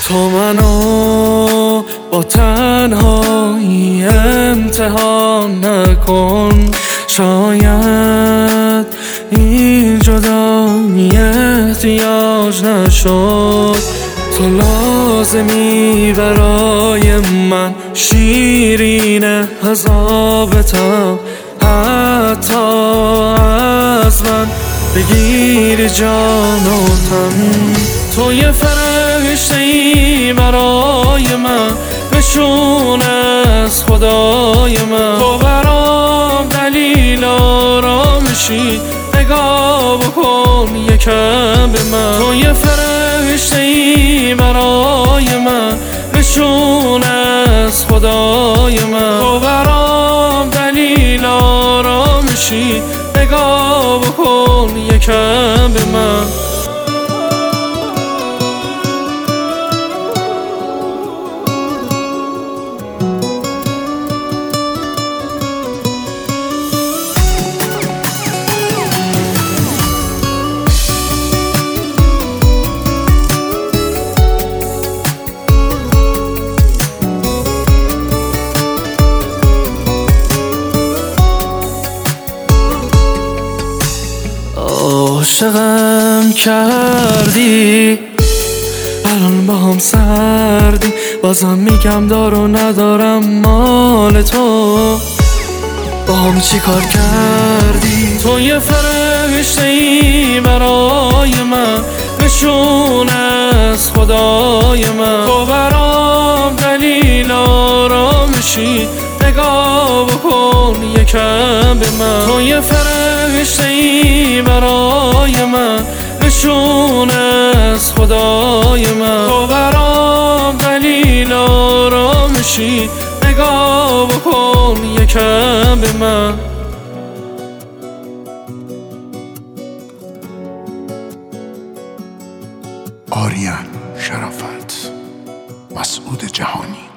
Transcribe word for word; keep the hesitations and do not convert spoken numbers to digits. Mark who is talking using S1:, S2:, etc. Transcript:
S1: تو منو با تنهایی امتحان نکن، شاید این جدایی احتیاج نشد. تو لازمی برای من، شیرین عذابتم، حتی از من بگیر جان و تن. تو یه فرشته‌ای برای من، نشون از خدای من. تو برام دلیل آرامشی، نگاه بکن یکم به من. تو یه فرشته‌ای برای من، نشون از خدای من. تو برام دلیل آرامشی، نگاه بکن یکم به من. عاشقم کردی، الان با هم سردی، بازم میگم دار و ندارم مال تو. با هم چی کار کردی؟ تو یه فرشته‌ای برای من، نشون از خدای من. تو برام دلیل آرامشی، نگاه بکن یکم به من. تو یه فرشته‌ای برای من، نشون از خدای من. تو برام دلیل آرامشی، نگاه بکن یکم به من.
S2: آریان شرافت، مسعود جهانی.